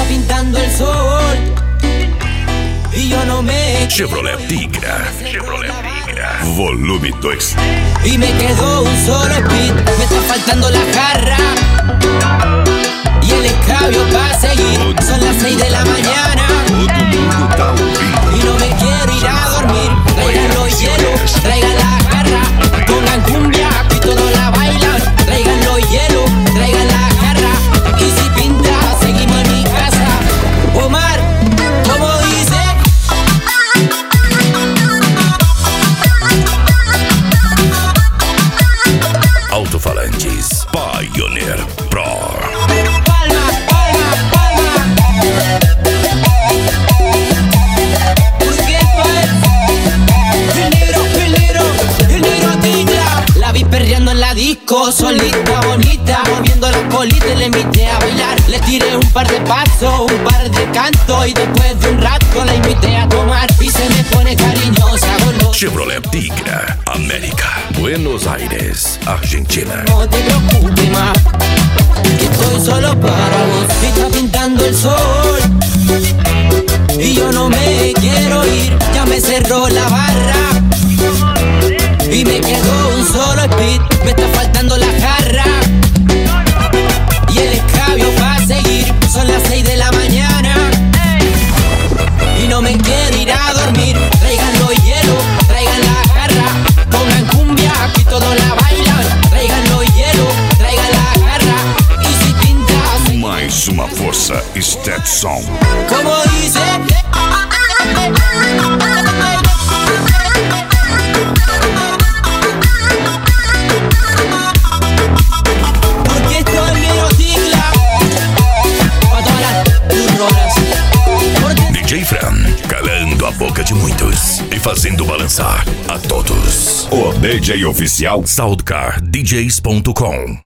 pintando el sol y yo no me... Chevrolet Tigra. Volume 2. Y me quedó un solo speed. Me está faltando la jarra y el escabio para seguir. Son las 6 de la mañana y no me quiero ir a dormir. Traigan los hielos, traigan la jarra, pongan cumbia y todos la bailan. Traigan los hielos, traigan la jarra, y si pinta seguimos en mi casa. Omar, ¿cómo dice? Alto-falantes Pioneer Pro. Palma, palma, palma. Porque el negro Tigra. La vi perreando en la disco, solita, bonita, moviendo las colitas y le invité a bailar. Le tiré un par de pasos, un par de cantos y después de un rato la invité a tomar y se me pone cariñosa con los... Chevrolet Tigra, América, Buenos Aires, Argentina. No te preocupes más, que estoy solo para vos. Me está pintando el sol y yo no me quiero ir. Ya me cerró la barra y me quedó un solo speed. Me está faltando la jarra y el escabio va a seguir. Son las 6 de la mañana y no me quiero ir a dormir. Traigan los hielos, traigan la jarra, pongan cumbia y todos la bailan. Traigan los hielos, traigan la jarra, y si pintas Mais uma força Stetson. como dice. Porque esto es negro Tigra pa' todas las turronas. Porque DJ Fran, calando a boca de muitos e fazendo balançar a todos. O DJ oficial SoundcarDJs.com.